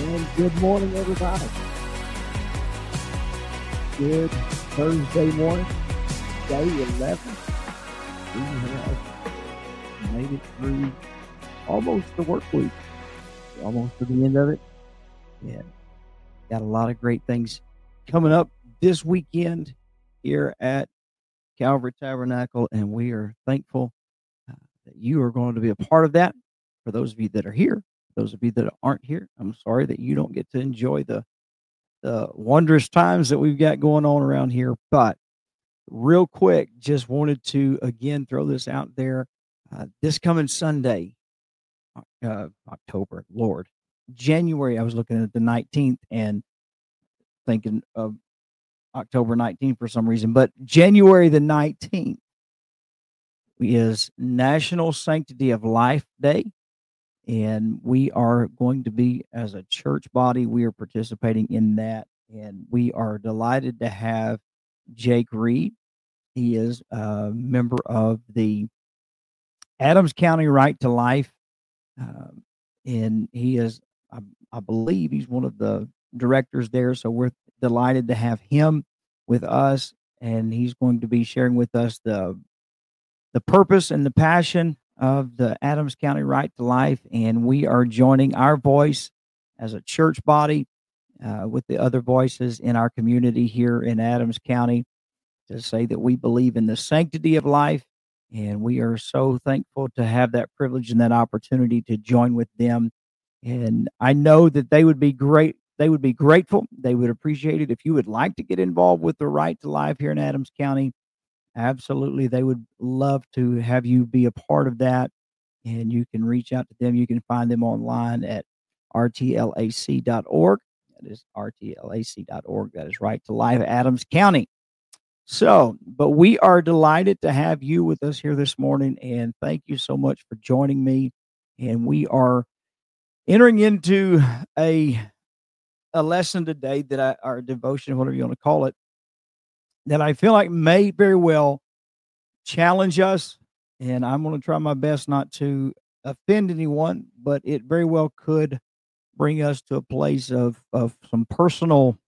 And good morning, everybody. Good Thursday morning, day 11. We have made it through almost the work week, almost to the end of it. And got a lot of great things coming up this weekend here at Calvary Tabernacle, and we are thankful that you are going to be a part of that. For those of you that are here, those of you that aren't here, I'm sorry that you don't get to enjoy the wondrous times that we've got going on around here. But real quick, just wanted to again throw this out there. This coming Sunday, October, Lord, January, I was looking at the 19th and thinking of October 19th for some reason, but January the 19th is National Sanctity of Life Day. And we are going to be, as a church body, we are participating in that. And we are delighted to have Jake Reed. He is a member of the Adams County Right to Life. And he is, I believe, he's one of the directors there. So we're delighted to have him with us. And he's going to be sharing with us the purpose and the passion of the Adams County Right to Life, and we are joining our voice as a church body with the other voices in our community here in Adams County to say that we believe in the sanctity of life, and we are so thankful to have that privilege and that opportunity to join with them. And I know that they would be great. They would be grateful. They would appreciate it if you would like to get involved with the Right to Life here in Adams County. Absolutely. They would love to have you be a part of that. And you can reach out to them. You can find them online at rtlac.org. That is rtlac.org. That is Right to Life, Adams County. So, but we are delighted to have you with us here this morning. And thank you so much for joining me. And we are entering into a lesson today that our devotion, whatever you want to call it, that I feel like may very well challenge us, and I'm going to try my best not to offend anyone, but it very well could bring us to a place of some personal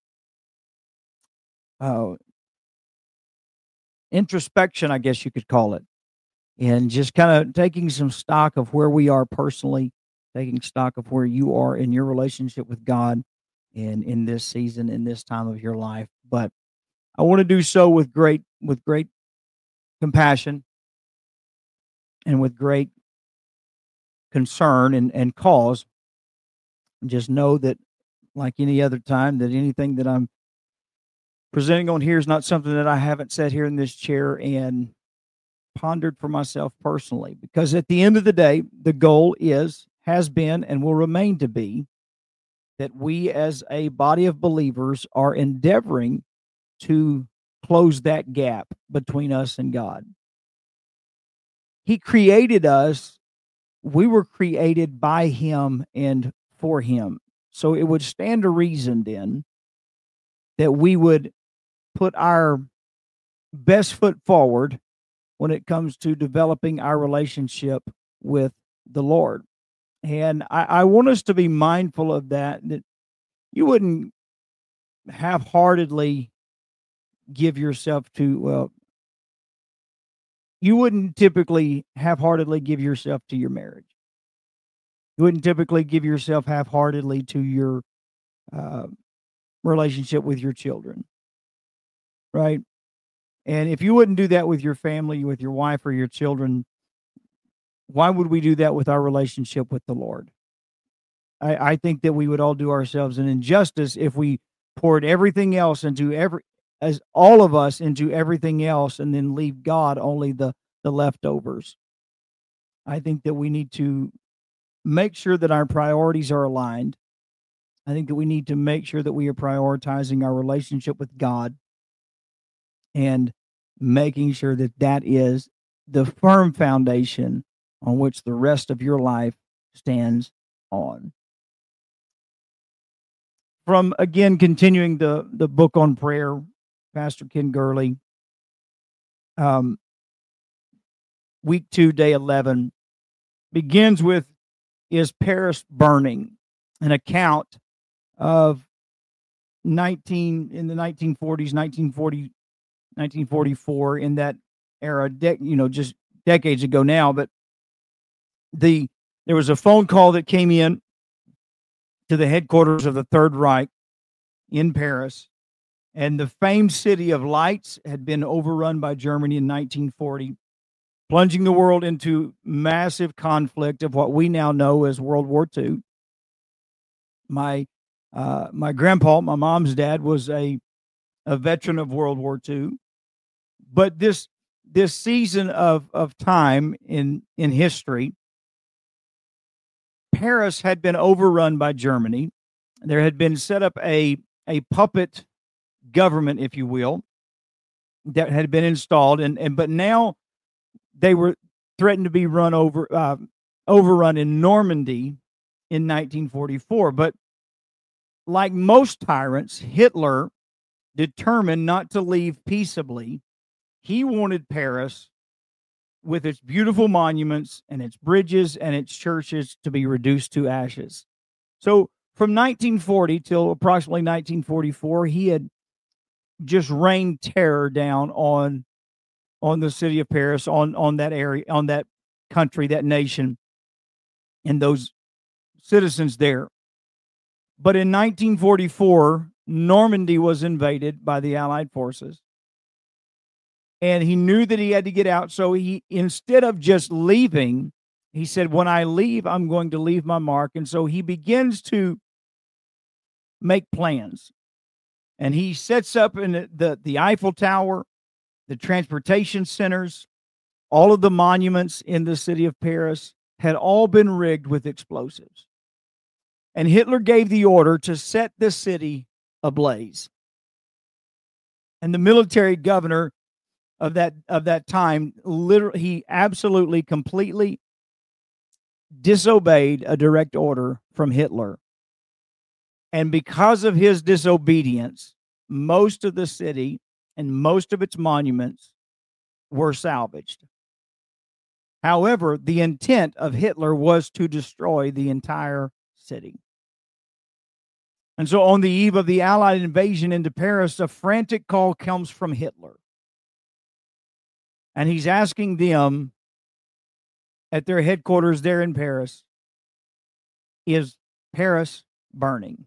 introspection, I guess you could call it, and just kind of taking some stock of where we are personally, taking stock of where you are in your relationship with God and in this season, in this time of your life. But I want to do so with great compassion and with great concern and cause. Just know that, like any other time, that anything that I'm presenting on here is not something that I haven't sat here in this chair and pondered for myself personally. Because at the end of the day, the goal has been, and will remain to be, that we as a body of believers are endeavoring to close that gap between us and God. He created us. We were created by Him and for Him. So it would stand to reason then that we would put our best foot forward when it comes to developing our relationship with the Lord. And I want us to be mindful of that you wouldn't half-heartedly give yourself to, well, you wouldn't typically half-heartedly give yourself to your marriage. You wouldn't typically give yourself half-heartedly to your relationship with your children, right? And if you wouldn't do that with your family, with your wife or your children, why would we do that with our relationship with the Lord? I think that we would all do ourselves an injustice if we poured everything else as all of us into everything else and then leave God only the leftovers. I think that we need to make sure that our priorities are aligned. I think that we need to make sure that we are prioritizing our relationship with God and making sure that that is the firm foundation on which the rest of your life stands on. From, again, continuing the book on prayer, Pastor Ken Gurley, week 2, day 11, begins with, "Is Paris burning?" An account of in the 1940s, 1944, in that era, just decades ago now. But there was a phone call that came in to the headquarters of the Third Reich in Paris, and the famed city of lights had been overrun by Germany in 1940, plunging the world into massive conflict of what we now know as World War II. My grandpa, my mom's dad, was a veteran of World War II, but this season of time in history, Paris had been overrun by Germany. There had been set up a puppet government, if you will, that had been installed, but now they were threatened to be overrun in Normandy in 1944. But like most tyrants, Hitler determined not to leave peaceably. He wanted Paris, with its beautiful monuments and its bridges and its churches, to be reduced to ashes. So from 1940 till approximately 1944, he had just rained terror down on the city of Paris, on that area, on that country, that nation, and those citizens there. But in 1944, Normandy was invaded by the Allied forces, and he knew that he had to get out. So he, instead of just leaving, he said, when I leave, I'm going to leave my mark. And so he begins to make plans. And he sets up in the Eiffel Tower, the transportation centers, all of the monuments in the city of Paris had all been rigged with explosives. And Hitler gave the order to set the city ablaze. And the military governor of that time, literally, he absolutely, completely disobeyed a direct order from Hitler. And because of his disobedience, most of the city and most of its monuments were salvaged. However, the intent of Hitler was to destroy the entire city. And so on the eve of the Allied invasion into Paris, a frantic call comes from Hitler. And he's asking them at their headquarters there in Paris, is Paris burning?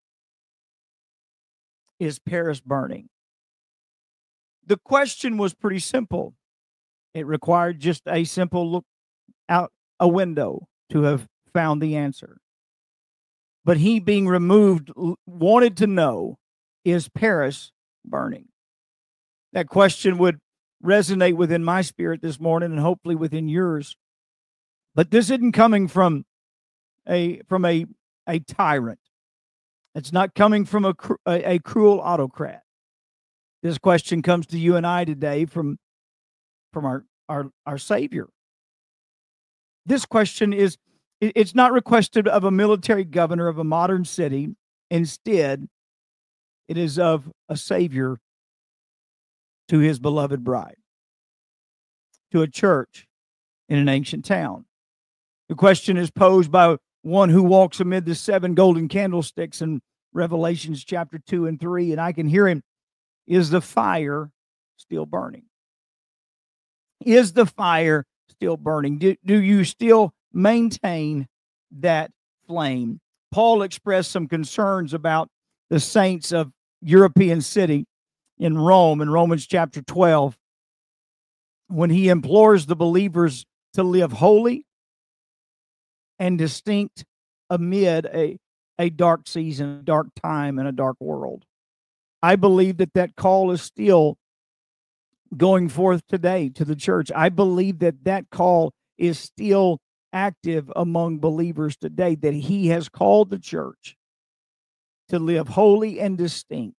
Is Paris burning? The question was pretty simple. It required just a simple look out a window to have found the answer. But he, being removed, wanted to know, is Paris burning? That question would resonate within my spirit this morning, and hopefully within yours. But this isn't coming from a tyrant. It's not coming from a cruel autocrat. This question comes to you and I today from our Savior. This question it's not requested of a military governor of a modern city. Instead, it is of a Savior to his beloved bride, to a church in an ancient town. The question is posed by one who walks amid the 7 golden candlesticks in Revelations chapter 2 and 3, and I can hear him. Is the fire still burning? Is the fire still burning? Do you still maintain that flame? Paul expressed some concerns about the saints of European city in Rome, in Romans chapter 12, when he implores the believers to live holy and distinct amid a dark season, a dark time, and a dark world. I believe that call is still going forth today to the church. I believe that call is still active among believers today, that he has called the church to live holy and distinct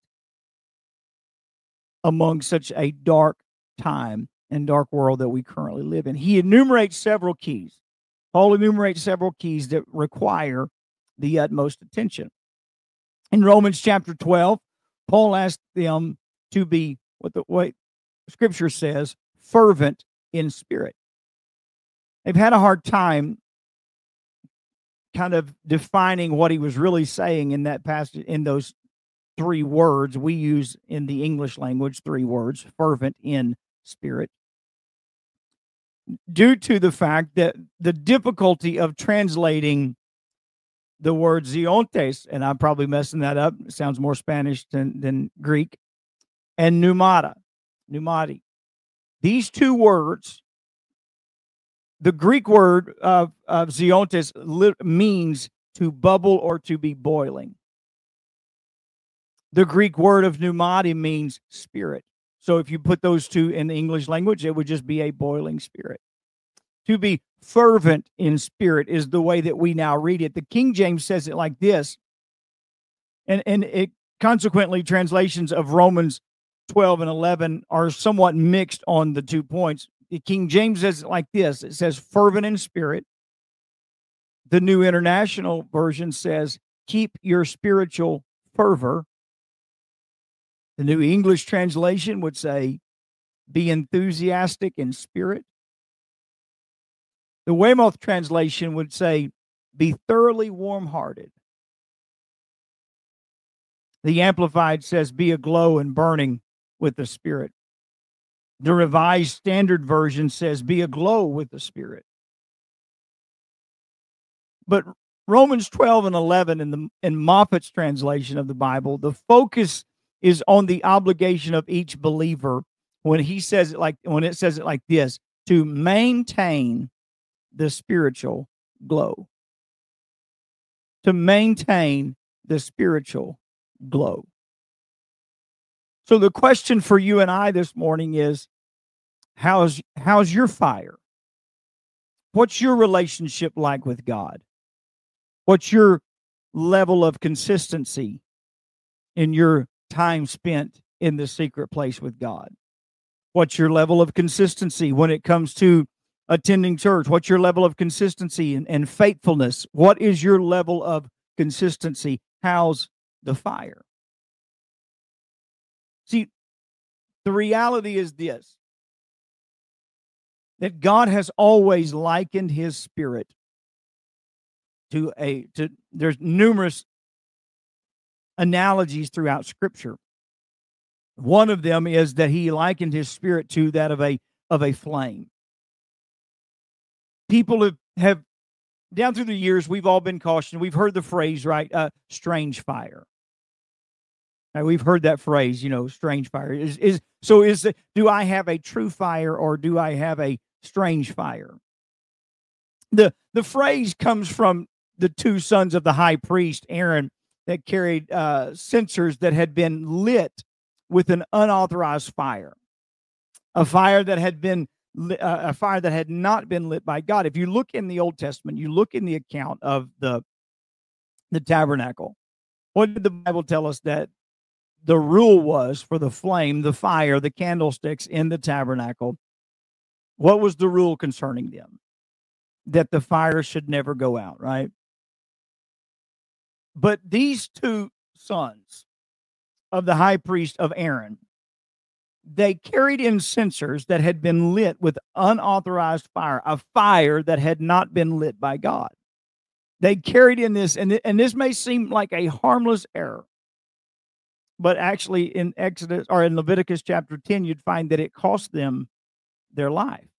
among such a dark time and dark world that we currently live in. He enumerates several keys. Paul enumerates several keys that require the utmost attention. In Romans chapter 12, Paul asked them to be, what Scripture says, fervent in spirit. They've had a hard time kind of defining what he was really saying in that passage, in those three words we use in the English language, three words, fervent in spirit, due to the fact that the difficulty of translating the word zeontes, and I'm probably messing that up. It sounds more Spanish than Greek, and pneumati. These two words, the Greek word of zeontes means to bubble or to be boiling. The Greek word of pneumati means spirit. So if you put those two in the English language, it would just be a boiling spirit. To be fervent in spirit is the way that we now read it. The King James says it like this, and it consequently translations of Romans 12 and 11 are somewhat mixed on the 2 points. The King James says it like this. It says fervent in spirit. The New International Version says keep your spiritual fervor. The New English Translation would say be enthusiastic in spirit. The Weymouth translation would say, be thoroughly warm-hearted. The Amplified says, be aglow and burning with the Spirit. The Revised Standard Version says, be aglow with the Spirit. But Romans 12 and 11 in Moffat's translation of the Bible, the focus is on the obligation of each believer when it says it like this, to maintain the spiritual glow. To maintain the spiritual glow. So the question for you and I this morning is, how's your fire? What's your relationship like with God? What's your level of consistency in your time spent in the secret place with God? What's your level of consistency when it comes to attending church? What's your level of consistency and faithfulness? What is your level of consistency? How's the fire? See, the reality is this, that God has always likened his spirit to there's numerous analogies throughout Scripture. One of them is that he likened his spirit to that of a flame. People have down through the years, we've all been cautioned. We've heard the phrase, right? Strange fire. Now, we've heard that phrase, strange fire. Do I have a true fire or do I have a strange fire? The phrase comes from the two sons of the high priest, Aaron, that carried censers that had been lit with an unauthorized fire, a fire that had not been lit by God. If you look in the Old Testament, you look in the account of the tabernacle. What did the Bible tell us that the rule was for the flame, the fire, the candlesticks in the tabernacle? What was the rule concerning them? That the fire should never go out, right? But these two sons of the high priest of Aaron, they carried in censers that had been lit with unauthorized fire, a fire that had not been lit by God. They carried in this, and this may seem like a harmless error, but actually in Exodus or in Leviticus chapter 10, you'd find that it cost them their life.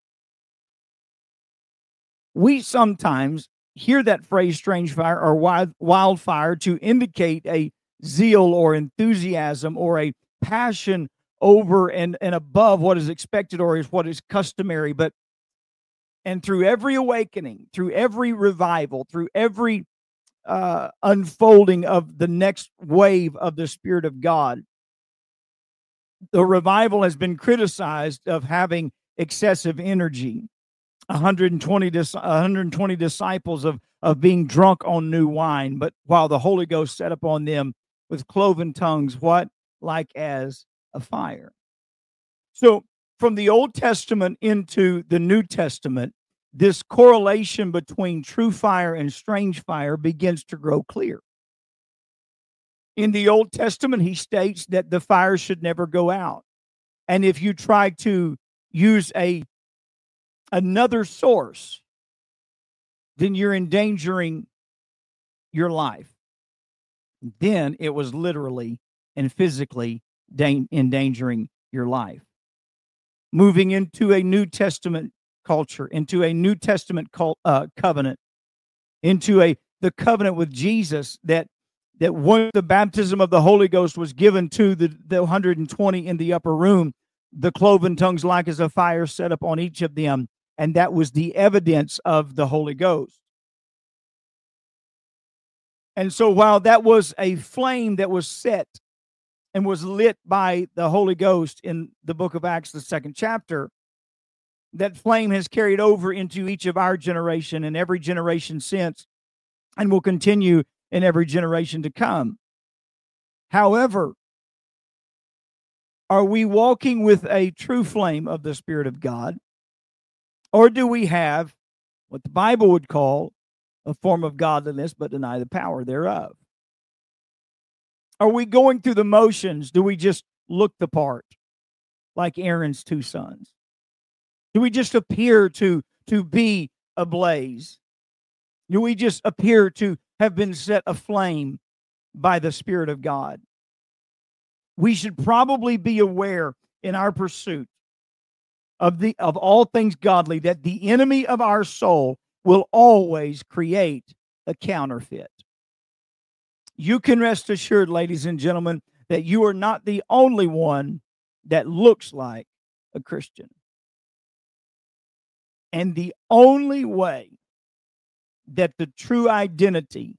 We sometimes hear that phrase, strange fire or wildfire, to indicate a zeal or enthusiasm or a passion over and above what is expected or is what is customary. And through every awakening, through every revival, through every unfolding of the next wave of the Spirit of God, the revival has been criticized of having excessive energy. 120 disciples of being drunk on new wine, but while the Holy Ghost set upon them with cloven tongues, what? Like as a fire. So from the Old Testament into the New Testament, this correlation between true fire and strange fire begins to grow clear. In the Old Testament, he states that the fire should never go out. And if you try to use another source, then you're endangering your life, then it was literally and physically endangering your life. Moving into a New Testament culture, into a New Testament covenant, into the covenant with Jesus, that once the baptism of the Holy Ghost was given to the 120 in the upper room, the cloven tongues like as a fire set up on each of them, and that was the evidence of the Holy Ghost. And so while that was a flame that was set and was lit by the Holy Ghost in the book of Acts, the 2nd chapter, that flame has carried over into each of our generation and every generation since, and will continue in every generation to come. However, are we walking with a true flame of the Spirit of God, or do we have what the Bible would call a form of godliness but deny the power thereof? Are we going through the motions? Do we just look the part like Aaron's 2 sons? Do we just appear to be ablaze? Do we just appear to have been set aflame by the Spirit of God? We should probably be aware in our pursuit of all things godly that the enemy of our soul will always create a counterfeit. You can rest assured, ladies and gentlemen, that you are not the only one that looks like a Christian. And the only way that the true identity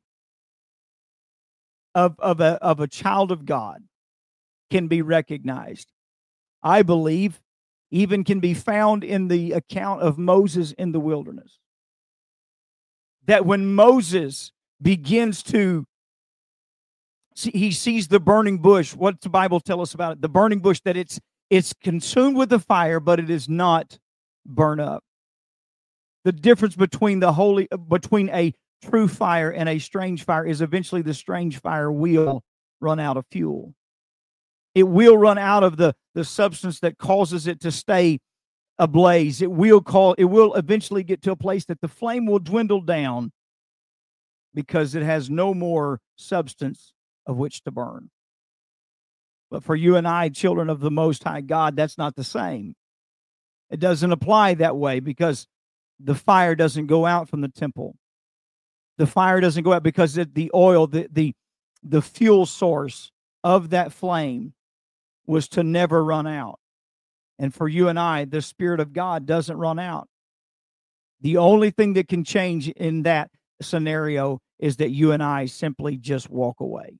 of a child of God can be recognized, I believe, even can be found in the account of Moses in the wilderness. That when Moses begins to he sees the burning bush. What's the Bible tell us about it? The burning bush, that it's consumed with the fire, but it is not burned up. The difference between a true fire and a strange fire is eventually the strange fire will run out of fuel. It will run out of the substance that causes it to stay ablaze. It will eventually get to a place that the flame will dwindle down because it has no more substance of which to burn. But for you and I, children of the Most High God, that's not the same. It doesn't apply that way because the fire doesn't go out from the temple. The fire doesn't go out because the oil, the fuel source of that flame was to never run out. And for you and I, the Spirit of God doesn't run out. The only thing that can change in that scenario is that you and I simply just walk away.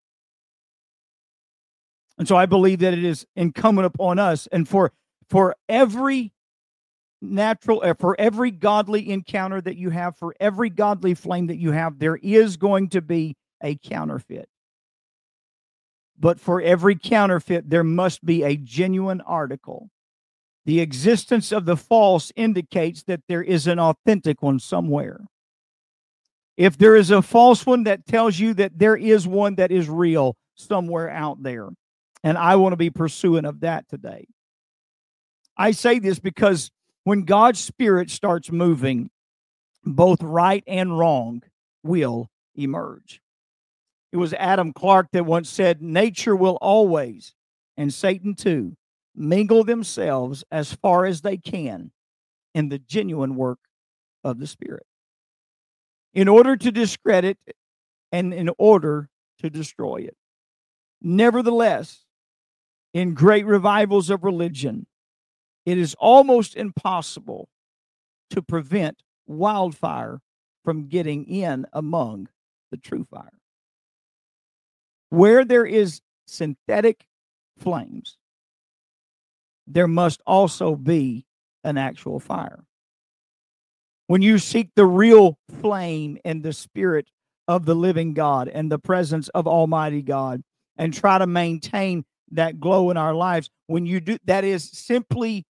And so I believe that it is incumbent upon us, and for every for every godly encounter that you have, for every godly flame that you have, there is going to be a counterfeit. But for every counterfeit, there must be a genuine article. The existence of the false indicates that there is an authentic one somewhere. If there is a false one, that tells you that there is one that is real somewhere out there. And I want to be pursuant of that today. I say this because when God's Spirit starts moving, both right and wrong will emerge. It was Adam Clarke that once said, nature will always, and Satan too, mingle themselves as far as they can in the genuine work of the Spirit, in order to discredit and in order to destroy it. Nevertheless, in great revivals of religion, it is almost impossible to prevent wildfire from getting in among the true fire. Where there is synthetic flames, there must also be an actual fire. When you seek the real flame and the Spirit of the living God and the presence of Almighty God and try to maintain that glow in our lives, when you do, that is simply,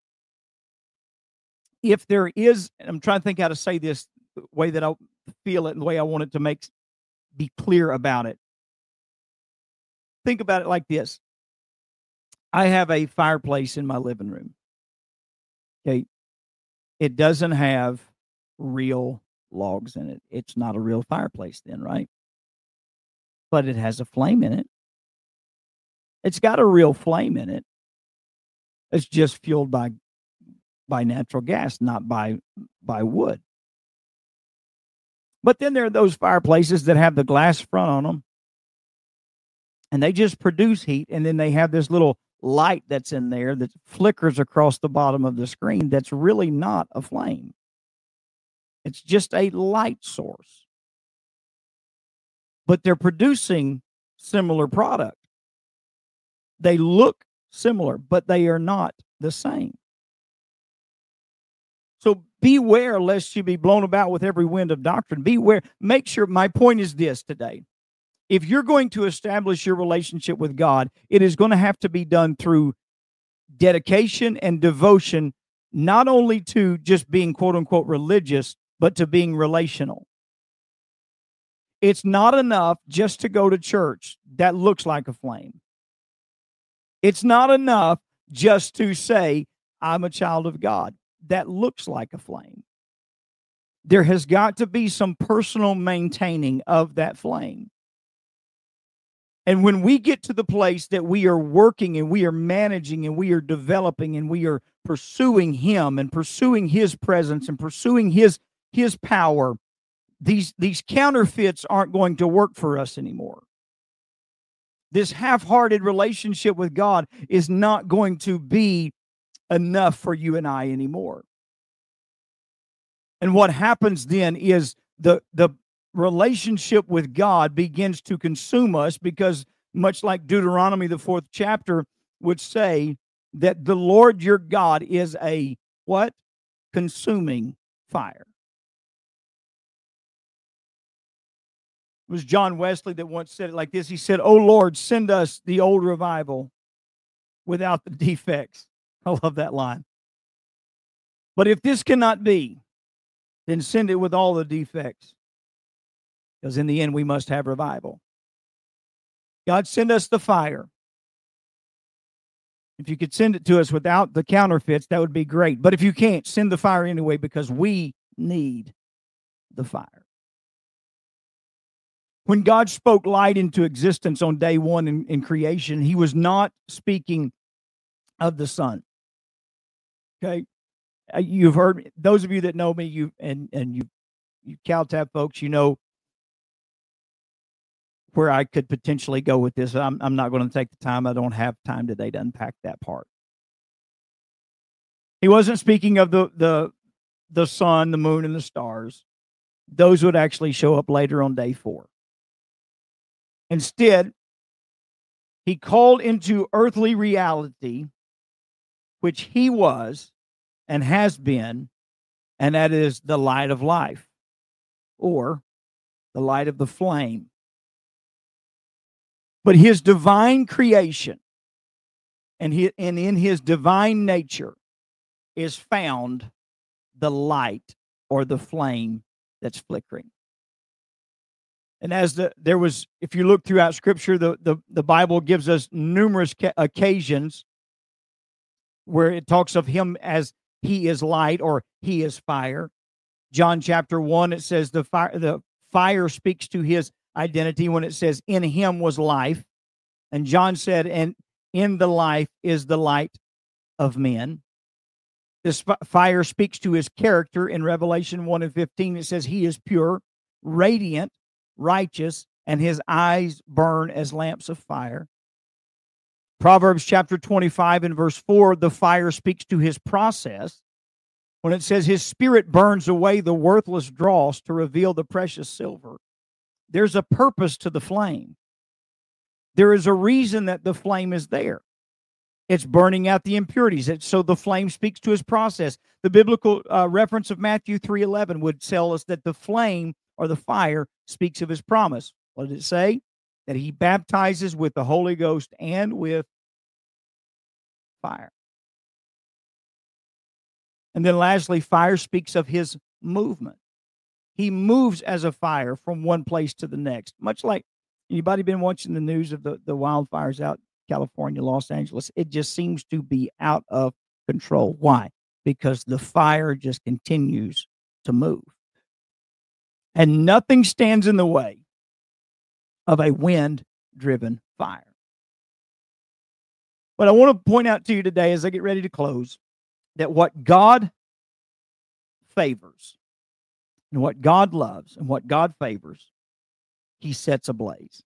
if there is, I'm trying to think how to say this the way that I feel it and the way I want it to be clear about it. Think about it like this. I have a fireplace in my living room. Okay. It doesn't have real logs in it. It's not a real fireplace then, right? But it has a flame in it. It's got a real flame in it. It's just fueled by natural gas, not by wood. But then there are those fireplaces that have the glass front on them, and they just produce heat, and then they have this little light that's in there that flickers across the bottom of the screen that's really not a flame. It's just a light source. But they're producing similar product. They look similar, but they are not the same. So beware lest you be blown about with every wind of doctrine. Beware. Make sure, my point is this today. If you're going to establish your relationship with God, it is going to have to be done through dedication and devotion, not only to just being quote unquote religious, but to being relational. It's not enough just to go to church. That looks like a flame. It's not enough just to say, I'm a child of God. That looks like a flame. There has got to be some personal maintaining of that flame. And when we get to the place that we are working and we are managing and we are developing and we are pursuing Him and pursuing His presence and pursuing His power, these counterfeits aren't going to work for us anymore. This half-hearted relationship with God is not going to be enough for you and I anymore. And what happens then is the relationship with God begins to consume us, because much like Deuteronomy, the 4th chapter, would say that the Lord your God is a what? Consuming fire. It was John Wesley that once said it like this. He said, "Oh Lord, send us the old revival without the defects." I love that line. But if this cannot be, then send it with all the defects. Because in the end, we must have revival. God, send us the fire. If you could send it to us without the counterfeits, that would be great. But if you can't, send the fire anyway, because we need the fire. When God spoke light into existence on day one in creation, He was not speaking of the sun. Okay? You've heard, those of you that know me, you Caltab folks, you know where I could potentially go with this. I'm not going to take the time. I don't have time today to unpack that part. He wasn't speaking of the sun, the moon, and the stars. Those would actually show up later on day 4. Instead, He called into earthly reality, which He was and has been, and that is the light of life, or the light of the flame. But His divine creation and in His divine nature is found the light or the flame that's flickering. And as if you look throughout Scripture, the Bible gives us numerous occasions where it talks of Him as He is light or He is fire. John chapter 1, it says the fire speaks to His identity when it says, in Him was life. And John said, and in the life is the light of men. This fire speaks to His character in Revelation 1:15. It says He is pure, radiant, righteous, and His eyes burn as lamps of fire. Proverbs chapter 25 and verse 4, the fire speaks to His process when it says His Spirit burns away the worthless dross to reveal the precious silver. There's a purpose to the flame. There is a reason that the flame is there. It's burning out the impurities. So the flame speaks to His process. The biblical reference of Matthew 3:11 would tell us that the flame or the fire speaks of His promise. What did it say? That He baptizes with the Holy Ghost and with fire. And then lastly, fire speaks of His movement. He moves as a fire from one place to the next. Much like, anybody been watching the news of the wildfires out in California, Los Angeles? It just seems to be out of control. Why? Because the fire just continues to move. And nothing stands in the way of a wind-driven fire. But I want to point out to you today as I get ready to close that what God favors and what God loves and what God favors, He sets ablaze.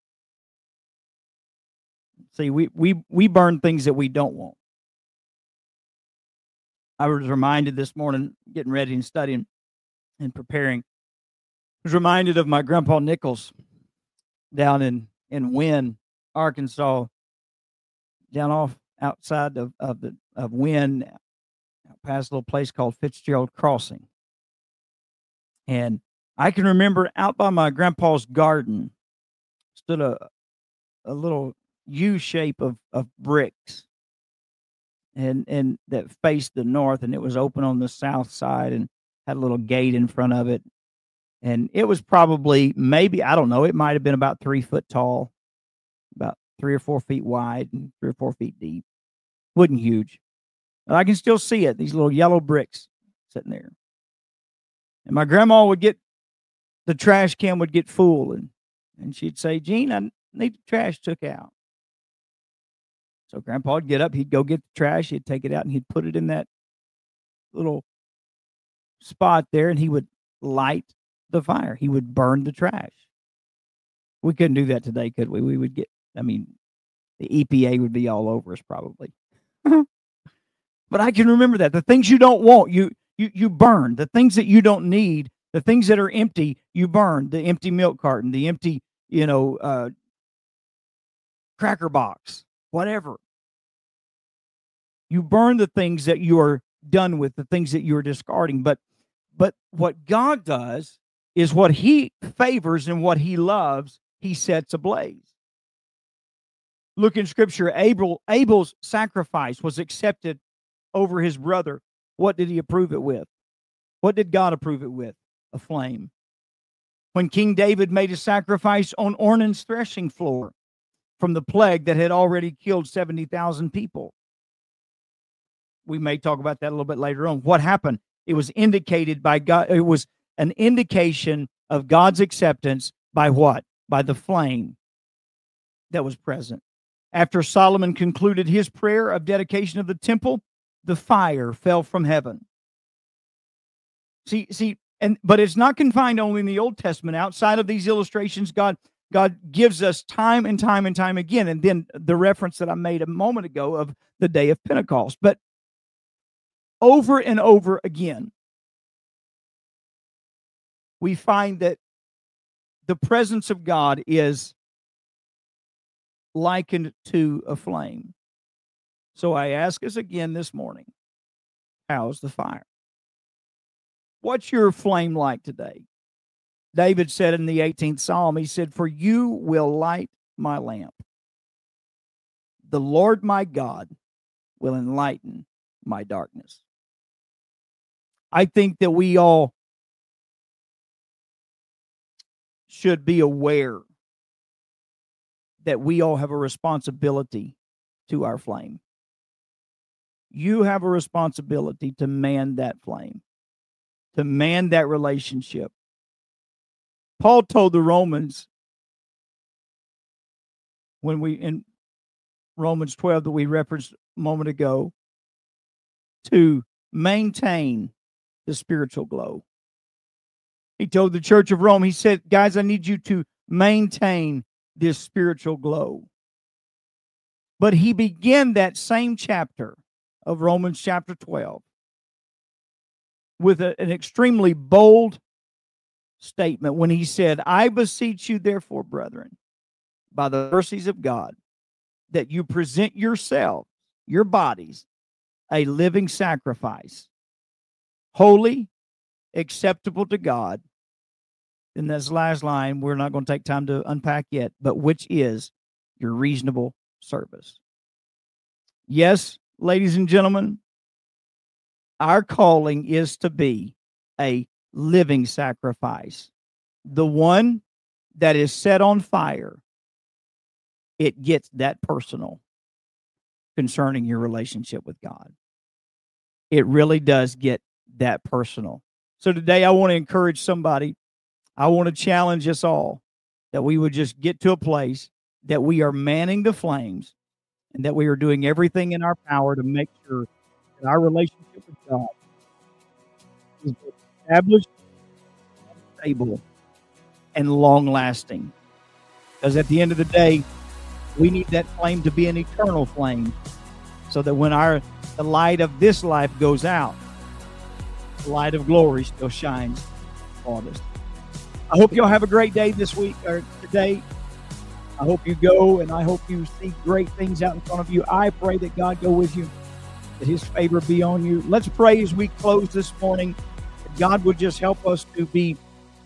See, we burn things that we don't want. I was reminded this morning, getting ready and studying and preparing, I was reminded of my grandpa Nichols down in Wynne, Arkansas, down off outside of Wynne, past a little place called Fitzgerald Crossing. And I can remember out by my grandpa's garden stood a little U shape of bricks and that faced the north, and it was open on the south side and had a little gate in front of it. And it was probably, maybe, I don't know, it might have been about 3 foot tall, about 3 or 4 feet wide and 3 or 4 feet deep. Wasn't huge. But I can still see it, these little yellow bricks sitting there. And my grandma would get, the trash can would get full, and she'd say, "Gene, I need the trash took out." So Grandpa would get up, he'd go get the trash, he'd take it out, and he'd put it in that little spot there, and he would light the fire. He would burn the trash. We couldn't do that today, could we? We would get, the EPA would be all over us probably. But I can remember that. The things you don't want, you burn. The things that you don't need, the things that are empty, you burn. The empty milk carton, the empty, cracker box, whatever. You burn the things that you are done with, the things that you are discarding. But what God does is what He favors and what He loves, He sets ablaze. Look in Scripture, Abel's sacrifice was accepted over his brother. What did he approve it with? What did God approve it with? A flame. When King David made a sacrifice on Ornan's threshing floor from the plague that had already killed 70,000 people. We may talk about that a little bit later on. What happened? It was indicated by God. It was an indication of God's acceptance by what? By the flame that was present. After Solomon concluded his prayer of dedication of the temple, the fire fell from heaven. But it's not confined only in the Old Testament. Outside of these illustrations, God gives us time and time and time again. And then the reference that I made a moment ago of the day of Pentecost. But over and over again, we find that the presence of God is likened to a flame. So I ask us again this morning, how's the fire? What's your flame like today? David said in the 18th Psalm, he said, "For you will light my lamp. The Lord my God will enlighten my darkness." I think that we all should be aware that we all have a responsibility to our flame. You have a responsibility to man that flame, to man that relationship. Paul told the Romans, in Romans 12 that we referenced a moment ago, to maintain the spiritual glow. He told the church of Rome, he said, "Guys, I need you to maintain this spiritual glow." But he began that same chapter of Romans chapter 12 with an extremely bold statement when he said, "I beseech you, therefore, brethren, by the mercies of God, that you present yourselves, your bodies, a living sacrifice, holy, acceptable to God." And this last line, we're not going to take time to unpack yet, but which is your reasonable service. Yes, ladies and gentlemen, our calling is to be a living sacrifice. The one that is set on fire, it gets that personal concerning your relationship with God. It really does get that personal. So today I want to encourage somebody I want to challenge us all that we would just get to a place that we are manning the flames and that we are doing everything in our power to make sure that our relationship with God is established, stable, and long-lasting. Because at the end of the day, we need that flame to be an eternal flame so that when the light of this life goes out, the light of glory still shines on us. I hope y'all have a great day this week or today. I hope you go, and I hope you see great things out in front of you. I pray that God go with you, that his favor be on you. Let's pray as we close this morning that God would just help us to be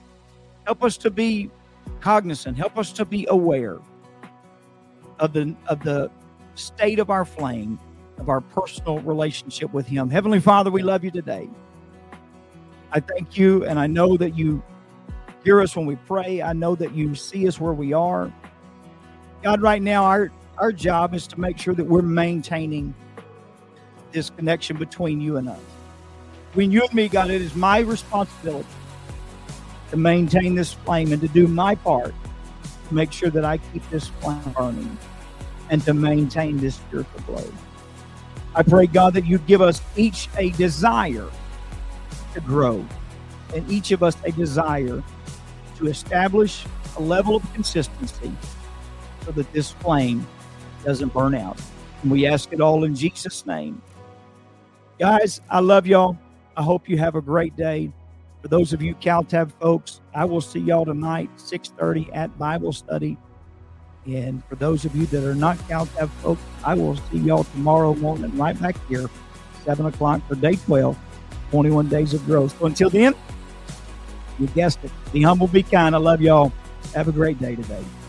cognizant, help us to be aware of the state of our flame, of our personal relationship with him. Heavenly Father, we love you today. I thank you, and I know that you hear us when we pray. I know that you see us where we are. God, right now, our job is to make sure that we're maintaining this connection between you and us. Between you and me, God, it is my responsibility to maintain this flame and to do my part to make sure that I keep this flame burning and to maintain this spiritual glow. I pray, God, that you give us each a desire to grow, and each of us a desire to establish a level of consistency so that this flame doesn't burn out. And we ask it all in Jesus' name. Guys, I love y'all. I hope you have a great day. For those of you CalTab folks, I will see y'all tonight, 6:30 at Bible study. And for those of you that are not CalTab folks, I will see y'all tomorrow morning right back here, 7 o'clock for day 12, 21 days of growth. So until then, you guessed it, be humble, be kind. I love y'all. Have a great day today.